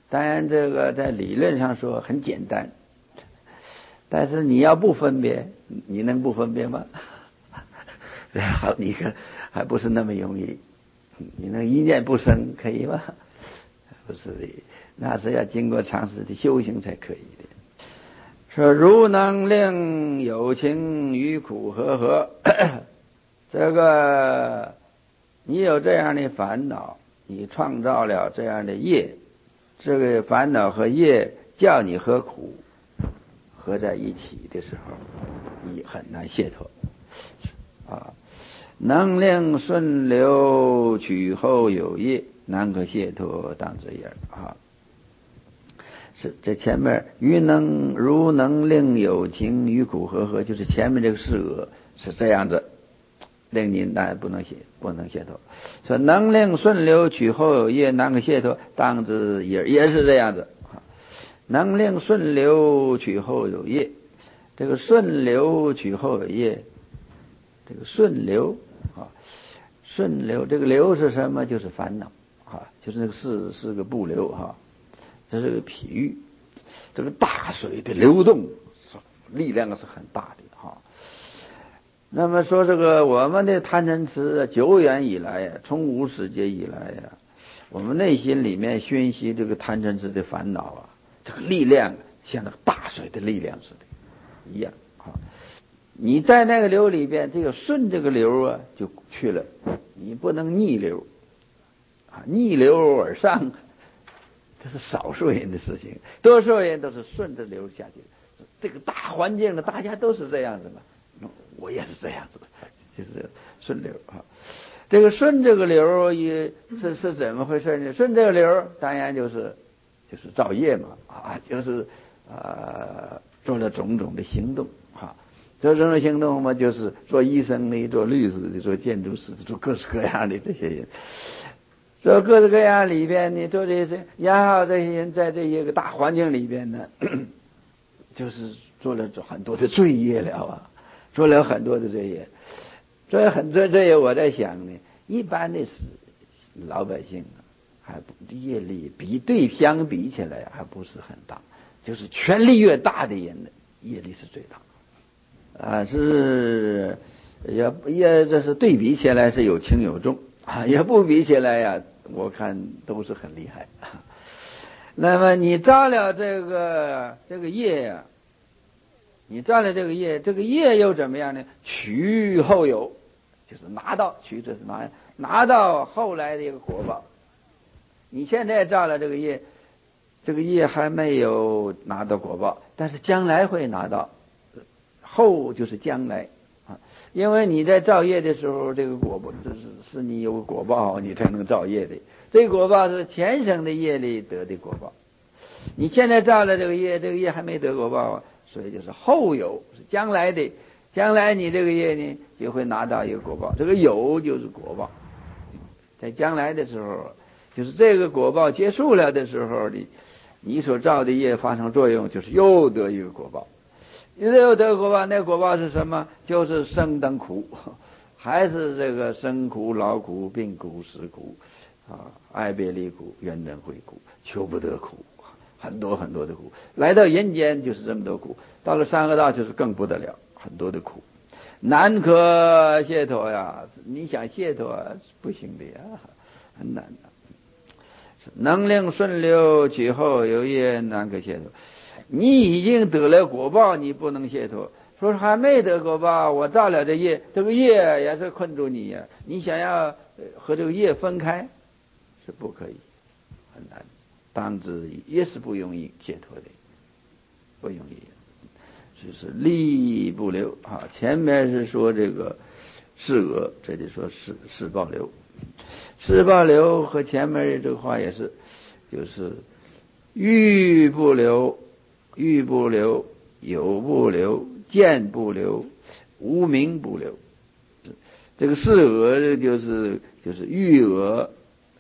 当然这个在理论上说很简单，但是你要不分别，你能不分别吗？好，你看还不是那么容易。你能一念不生可以吗？不是的，那是要经过长时的修行才可以的。说如能令有情与苦和这个你有这样的烦恼，你创造了这样的业，这个烦恼和业叫你和苦合在一起的时候，你很难解脱啊。能令顺流取后有业，难可解脱当知也啊。是这前面如能令有情与苦和，就是前面这个事额是这样子，令你难不能解脱。说能令顺流取后有业，难可解脱当知也是这样子。能令顺流取后有业，这个顺流取后有业，这个顺流啊，顺流这个流是什么？就是烦恼啊，就是那个是个不流哈。这是个比喻，这个大水的流动力量是很大的哈。那么说这个我们的贪嗔痴久远以来呀，从无始劫以来呀，我们内心里面熏习这个贪嗔痴的烦恼啊，这个力量像那个大水的力量似的一样啊。你在那个流里边，这个顺这个流啊就去了，你不能逆流啊，逆流而上。这是少数人的事情，多数人都是顺着流下去。这个大环境呢，大家都是这样子嘛，我也是这样子的，就是顺流啊。这个顺这个流也是怎么回事呢？顺这个流当然就是造业嘛啊，就是做了种种的行动啊。做这种行动嘛，就是做医生的、做律师的、做建筑师的、做各式各样的这些人。所以各式各样里边呢，做这些，然后这些人在这些个大环境里边呢，就是做了很多的罪业了啊，做了很多的罪业。所以很多罪业，我在想呢，一般的是老百姓还业力相比起来还不是很大，就是权力越大的人呢，业力是最大啊，是也这是对比起来是有轻有重。也不比起来呀，我看都是很厉害。那么你造了这个业呀，你造了这个业，这个业又怎么样呢？取后有，就是取这是拿到后来的一个果报。你现在造了这个业，这个业还没有拿到果报，但是将来会拿到。后就是将来。因为你在造业的时候，这个果报是你有果报，你才能造业的。这个果报是前生的业力得的果报。你现在造了这个业还没得果报啊，所以就是后有，是将来的。将来你这个业呢，就会拿到一个果报。这个有就是果报，在将来的时候，就是这个果报结束了的时候，你所造的业发生作用，就是又得一个果报。你又得果报，那果报是什么？就是生等苦，还是这个生苦、劳苦、病苦、死苦啊，爱别离苦、怨憎会苦、求不得苦，很多很多的苦。来到人间就是这么多苦，到了三恶道就是更不得了，很多的苦，难可解脱呀！你想解脱不行的呀，很难的。能令顺流取后有业，难可解脱。你已经得了果报，你不能解脱。说还没得果报，我造了这业，这个业也是困住你呀。你想要和这个业分开，是不可以，很难。当知也是不容易解脱的，不容易。就是力不流啊。前面是说这个是恶，这里说是报流。是报流和前面这个话也是，就是欲不流。欲不流，有不流，见不流，无明不流。这个是恶就是欲恶，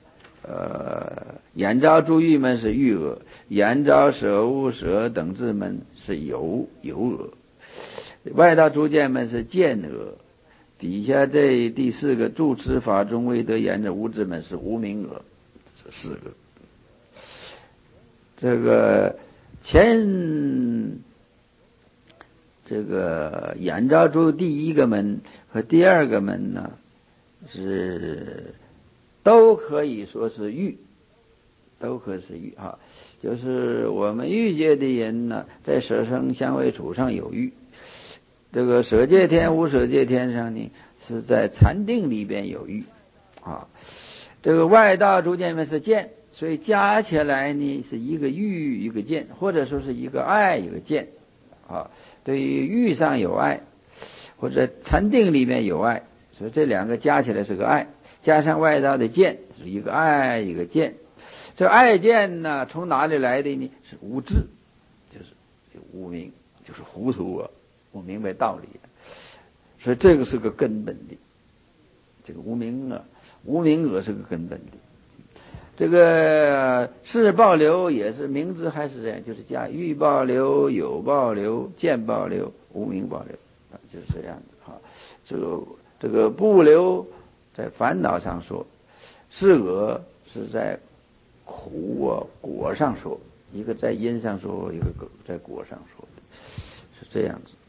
眼着诸欲门是欲恶，眼着舍物舍等智门是有恶，外道诸见门是见恶，底下这第四个住持法中未得言的无智门是无明恶，这四个。 这个这个眼照出第一个门和第二个门呢，都可以说是欲，都可以是欲啊。就是我们欲界的人呢，在色声香味触上有欲，这个色界天无色界天上呢，是在禅定里边有欲啊。这个外道诸见门是见，所以加起来呢是一个欲一个见，或者说是一个爱一个见啊。对于欲上有爱，或者禅定里面有爱，所以这两个加起来是个爱，加上外道的见，是一个爱一个见。这爱见呢，从哪里来的呢？是无知，就无明，就是糊涂啊，不明白道理。所以这个是个根本的，这个无明啊，无明是个根本的。这个事报流也是明知还是这样，就是加欲报流、有报流、见报流、无明报流啊，就是这样的啊。这个不流在烦恼上说，是恶是在苦啊果上说，一个在因上说，一个在果上说的，是这样子。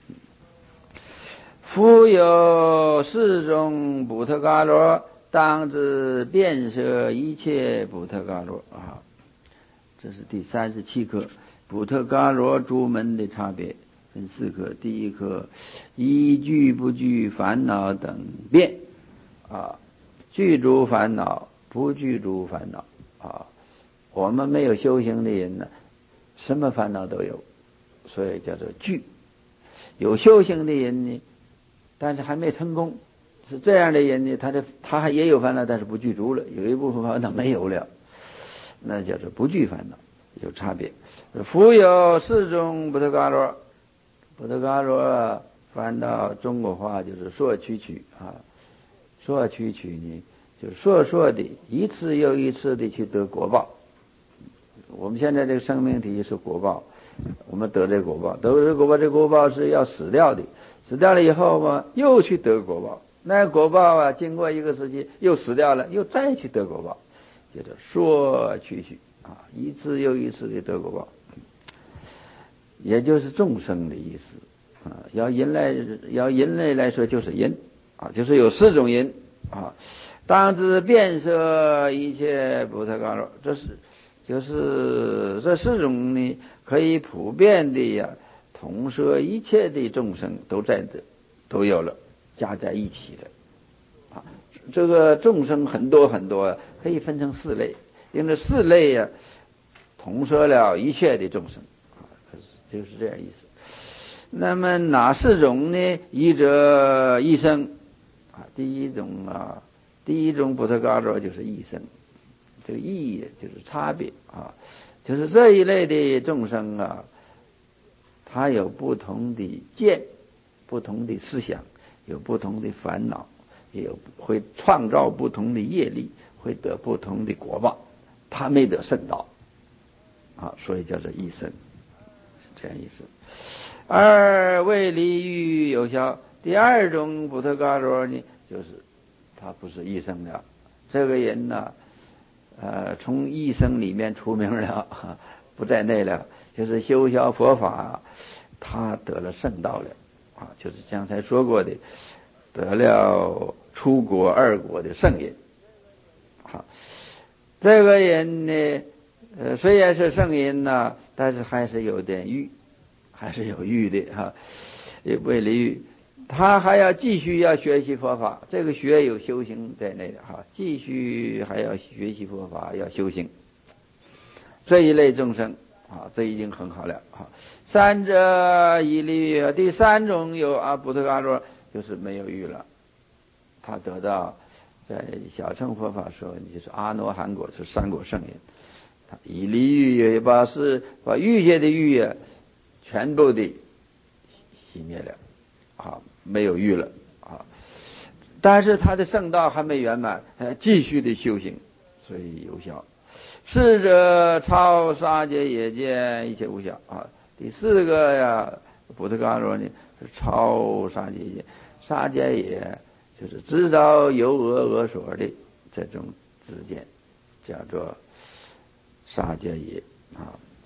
夫有四种补特伽罗，当知遍摄一切补特伽罗啊。这是第37课，补特伽罗诸门的差别分4课。第一课，依具不具烦恼等变啊，具足烦恼，不具足烦恼啊。我们没有修行的人呢，什么烦恼都有，所以叫做具。有修行的人呢，但是还没成功，是这样的人呢，他还也有烦恼，但是不具足了，有一部分烦恼没有了，那叫做不具烦恼，有差别。夫有4种补特伽罗，补特伽罗翻到中国话就是烁曲曲啊，烁曲曲呢，就是烁烁的一次又一次的去得果报。我们现在这个生命体是果报，我们得这果报，得这果报，这果报是要死掉的，死掉了以后嘛，又去得果报，那果报啊，经过一个时期又死掉了，又再去得果报，叫做说去啊，一次又一次的得果报，也就是众生的意思啊。要人类来说就是因啊，就是有4种因啊。当知遍摄一切补特伽罗，就是这4种呢，可以普遍的呀，统摄一切的众生都在这，都有了，加在一起的啊。这个众生很多很多，可以分成4类，因为4类呀，统摄了一切的众生啊，就是这样意思。那么哪4种呢？一者一生啊，第一种补特伽罗就是一生。这个意义就是差别啊，就是这一类的众生啊，他有不同的见，不同的思想，有不同的烦恼，也会创造不同的业力，会得不同的果报，他没得圣道啊，所以叫做一生，是这样意思。2为离欲有效，第2种补特伽罗呢，就是他不是一生了，这个人呢，从一生里面出名了，不在内了，就是修学佛法，他得了圣道了啊，就是刚才说过的，得了出国2国的圣人。好，这个人呢，虽然是圣人呢，但是还是有点欲，还是有欲的哈，为离欲。他还要继续要学习佛法，这个学有修行在内的哈，继续还要学习佛法，要修行。这一类众生啊，这已经很好了啊。3者以离欲，第3种有补特伽罗，就是没有欲了，他得到在小乘佛法说，就是阿罗汉果，是3果圣人，他以离欲把欲界的欲啊，全部的熄灭了啊，没有欲了啊，但是他的圣道还没圆满，继续的修行，所以有效。4者超杀戒也见一切无效啊。第4个呀，补特伽罗呢是超杀戒也，杀戒也就是知道有恶所的这种知见，叫做杀戒也啊。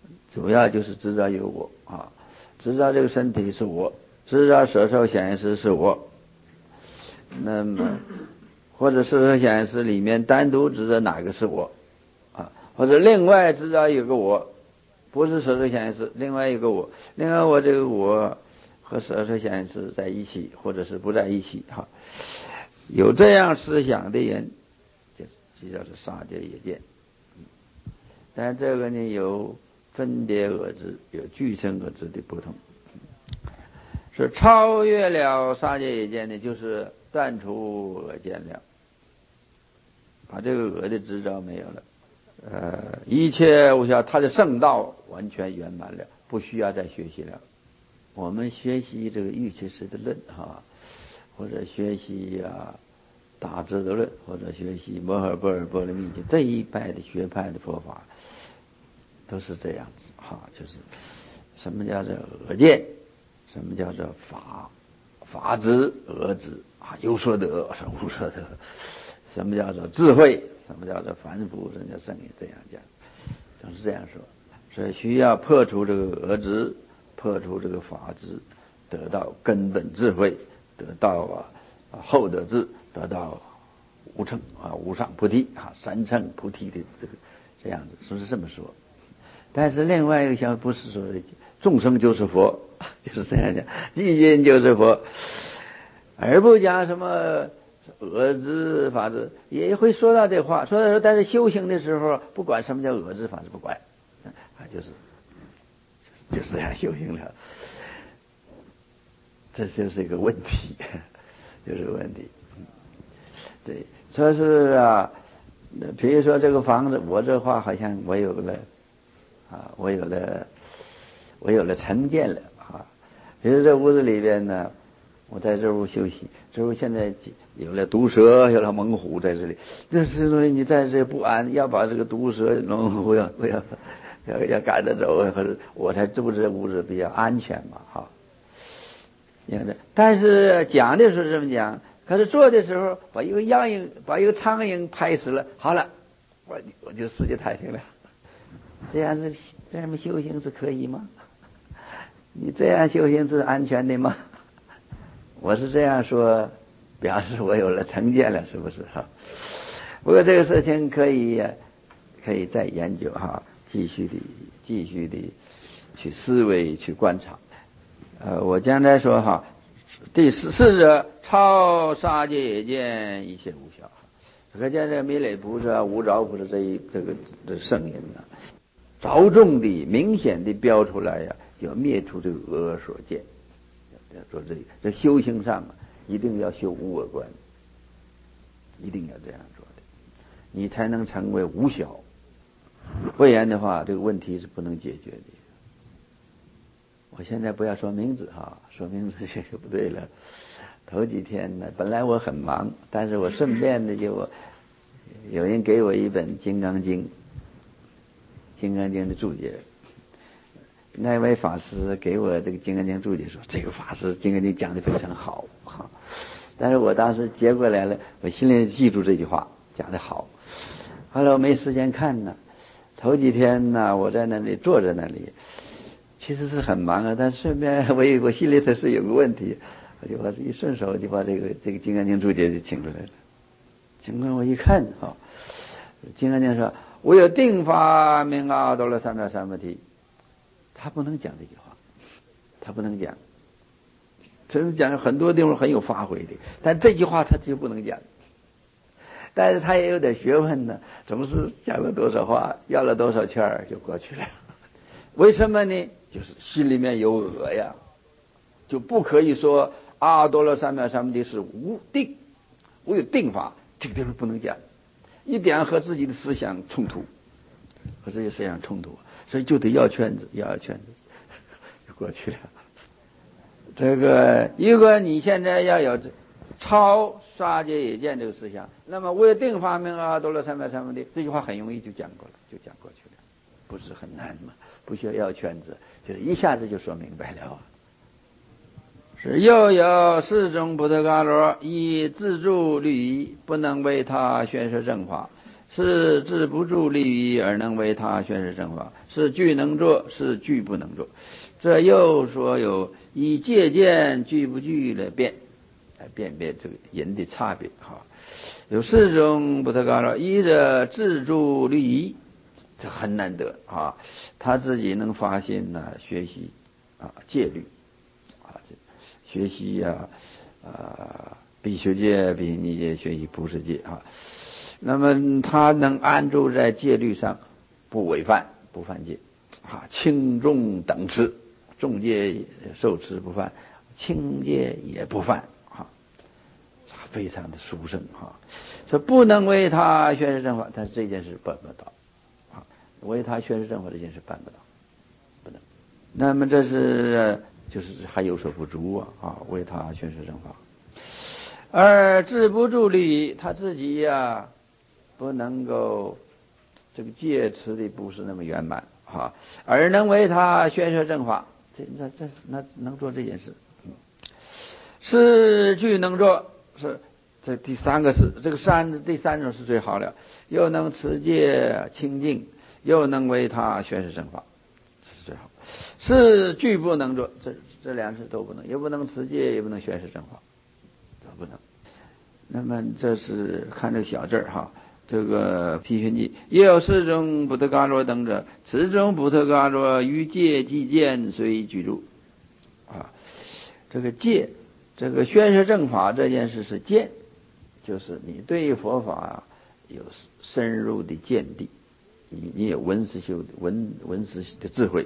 主要就是知道有我啊，知道这个身体是我，知道色受想行识是我，那么或者色受想行识里面单独知道哪个是我啊，或者另外知道有个我，不是色受想行识，另外一个我，另外我这个我和色受想行识在一起，或者是不在一起哈。有这样思想的人，就叫做杀戒业见。但这个呢，有分别而知，有俱生而知的不同。是超越了杀戒业见呢，就是断除恶见了，把这个恶的执着没有了。一切无效，他的圣道完全圆满了，不需要再学习了。我们学习这个玉器师的论或者学习大智的论，或者学习摩诃般若波罗蜜经这一派的学派的佛法，都是这样子就是什么叫做恶见，什么叫做法知恶知有所得无所得，什么叫做智慧，什么叫做凡夫，人家圣人这样讲，都是这样说。所以需要破除这个恶知，破除这个法知，得到根本智慧，得到后得智，得到无乘无上菩提三乘菩提的这样子，是不是这么说？但是另外一个想不是说众生就是佛，就是这样讲，寂静就是佛，而不讲什么恶知法知，也会说到这话，说到说，但是修行的时候，不管什么叫恶知法知，不管就是这样修行了，这就是一个问题，就是个问题。对，说是比如说这个房子，我这话好像我有了成见了比如这屋子里边呢，我在这屋休息，这屋现在有了毒蛇，有了猛虎在这里，那是说你在这不安，要把这个毒蛇猛虎要赶得走，或者我才住这屋子比较安全嘛但是讲的时候这么讲，可是做的时候把一个苍蝇拍死了，好了，我就世界太平了。这样修行是可以吗？你这样修行是安全的吗？我是这样说，表示我有了成见了，是不是不过这个事情可以再研究继续的去思维去观察。我将来说第四者超杀戒业见一切无效。可见这弥勒菩萨、无着菩萨这圣人着重的明显的标出来要灭除这个恶所见。说这修行上一定要修无我观，一定要这样做的，你才能成为无小，不然的话这个问题是不能解决的。我现在不要说名字说名字就不对了。头几天呢，本来我很忙，但是我顺便的有人给我一本《金刚经》的注解。那位法师给我这个《金刚经》注解说，这个法师《金刚经》讲得非常好但是我当时接过来了，我心里记住这句话讲得好。后来我没时间看呢，头几天呢，我在那里坐在那里，其实是很忙但顺便我心里头是有个问题，我就一顺手就把这个《金刚经》注解就请出来了。尽管我一看《金刚经》说我有定法明阿多罗三藐三菩提，他不能讲这句话，他不能讲，真是讲很多地方很有发挥的，但这句话他就不能讲。但是他也有点学问呢，总是讲了多少话，要了多少钱就过去了。为什么呢？就是心里面有恶呀，就不可以说阿多罗三藐三菩提是无定，我有定法，这个地方不能讲，一点和自己的思想冲突，所以就得要圈子，就过去了。这个如果你现在要有超杀戒业见这个思想，那么为定法明阿多罗三藐三菩提这句话很容易就讲过去了，不是很难嘛，不需要圈子，就是一下子就说明白了。是又有四种菩萨伽罗以自助律仪，不能为他宣说正法。 是治不住利益而能为他宣示正法，是具能作，是具不能作。这又说有以借鉴具不具来辨，来辨别这个人的差别哈。有四种不特嘎罗，一者自助利益，这很难得啊，他自己能发现呢，学习戒律啊，学习比丘戒、比尼戒学习布施戒啊。那么他能安住在戒律上，不违犯，不犯戒啊，轻重等持，重戒受持不犯，轻戒也不犯啊，非常的殊胜啊。说不能为他宣示正法，但是这件事办不到啊，为他宣示正法这件事办不到，不能。那么这是就是还有所不足为他宣示正法。而治不住利益，他自己不能够这个戒持的不是那么圆满而能为他宣说正法，那能做这件事，是具能做，是这第三个是这个第三种是最好的，又能持戒清净，又能为他宣示正法，这是最好。是具不能做，这两事都不能，也不能持戒，也不能宣示正法，都不能。那么这是看这个小字这个批训记也有四种不特嘎罗等者，此种不特嘎罗于戒即见虽居住这个戒，这个宣示正法这件事是见，就是你对佛法有深入的见地，你有文思修文思的智慧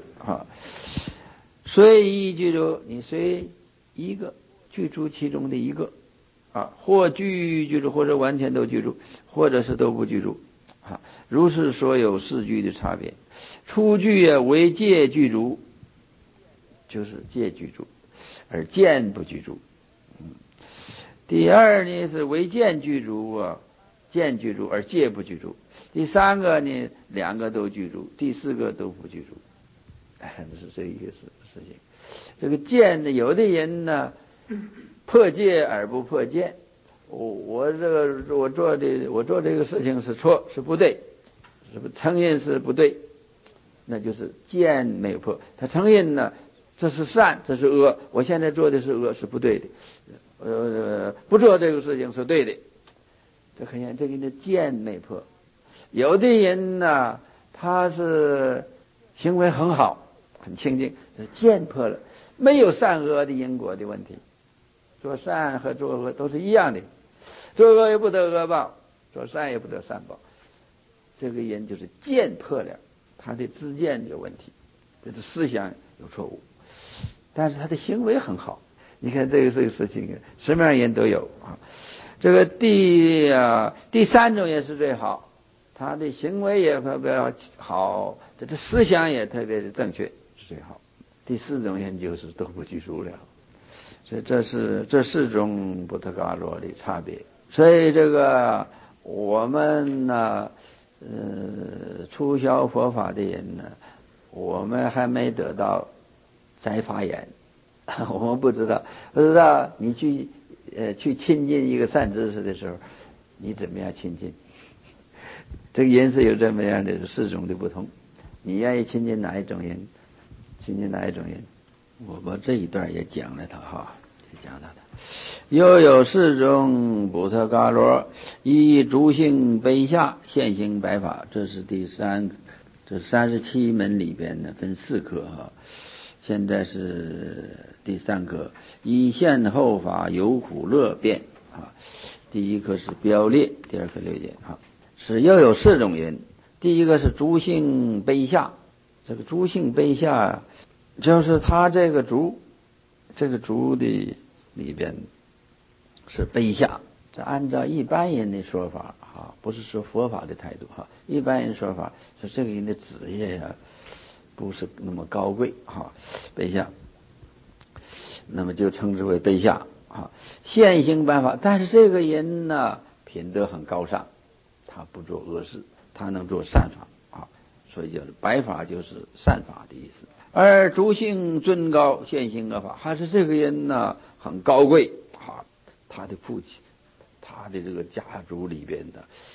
虽一居住，你虽一个居住其中的一个或居住，或者完全都居住，或者是都不居住如是说有四居的差别。初居为戒居住，就是戒居住，而见不居住。第二呢是为见居住见居住而戒不居住。第三个呢两个都居住，第四个都不居住。这是这一个事情。这个见呢，有的人呢破戒而不破见，我做这个事情是错，是不对，是不承认是不对，那就是见没有破。他承认呢，这是善，这是恶，我现在做的是恶，是不对的，不做这个事情是对的。这很显然，这个的见没破。有的人呢，他是行为很好，很清净，见破了，没有善恶的因果的问题。做善和做恶都是一样的，做恶也不得恶报，做善也不得善报。这个人就是见破了，他的知见有问题，就是思想有错误，但是他的行为很好。你看这个事情，什么样的人都有这个第三种也是最好，他的行为也特别好，这思想也特别的正确，是最好。第四种人就是都不拘束了。所以这四种不特嘎罗的差别。所以这个我们呢初晓佛法的人呢，我们还没得到再发言我们不知道你去亲近一个善知识的时候，你怎么样亲近？这个人是有这么样的四种的不同，你愿意亲近哪一种人？亲近哪一种人？我把这一段也讲了他讲到的。又有四种不特嘎罗，以诸性卑下，现行白法，这是第三，这37门里边呢分4科现在是第3科，以现后法有苦乐辩第一科是标列，第二科略解是又有4种人。第一个是诸性卑下，这个诸性卑下就是他这个族的里边是卑下，这按照一般人的说法不是说佛法的态度一般人说法是这个人的职业不是那么高贵卑下，那么就称之为卑下现行办法。但是这个人呢品德很高尚，他不做恶事，他能做善法所以就是白法就是善法的意思。而诸性尊高，现行恶法，还是这个人呢很高贵他的父亲，他的这个家族里边的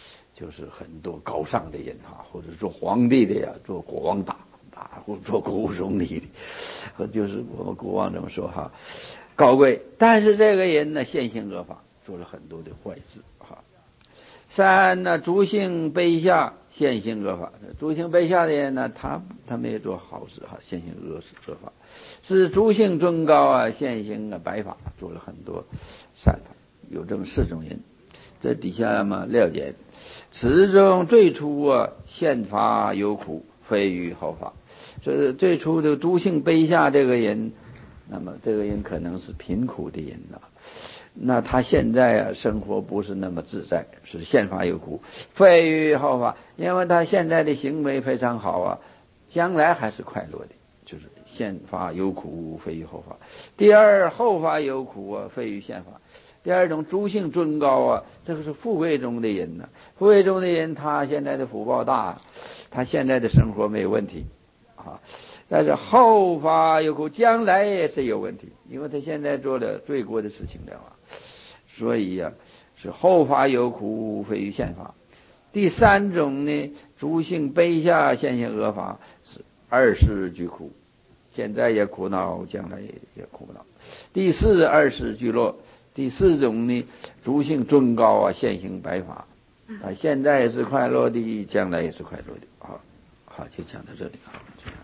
就是很多高尚的人哈，或者做皇帝的呀，做国王或者做国务总理的，就是我们国王这么说哈，高贵。但是这个人呢，现行恶法，做了很多的坏事哈。三呢，诸行卑下，现行恶法。诸行卑下的人呢，他没有做好事哈，现行恶法。是诸行尊高啊，现行白法，做了很多善法。有这么4种人。这底下嘛了解，此中最初啊，宪法有苦，非于后法。这最初的诸行卑下这个人，那么这个人可能是贫苦的人呐。那他现在啊，生活不是那么自在，是宪法有苦，非于后法。因为他现在的行为非常好啊，将来还是快乐的。就是宪法有苦，非于后法。第二，后法有苦啊，非于宪法。第二种，诸行尊高啊，这个是富贵中的人呢。富贵中的人，他现在的福报大，他现在的生活没有问题啊。但是后法有苦，将来也是有问题，因为他现在做了罪过的事情的话，所以呀，是后法有苦，非于宪法。第三种呢，诸行卑下，现行恶法，是二世俱苦，现在也苦恼，将来也苦恼。第四，二世俱乐。第4种呢，诸行尊高啊，现行白法啊，现在也是快乐的，将来也是快乐的。好，就讲到这里啊。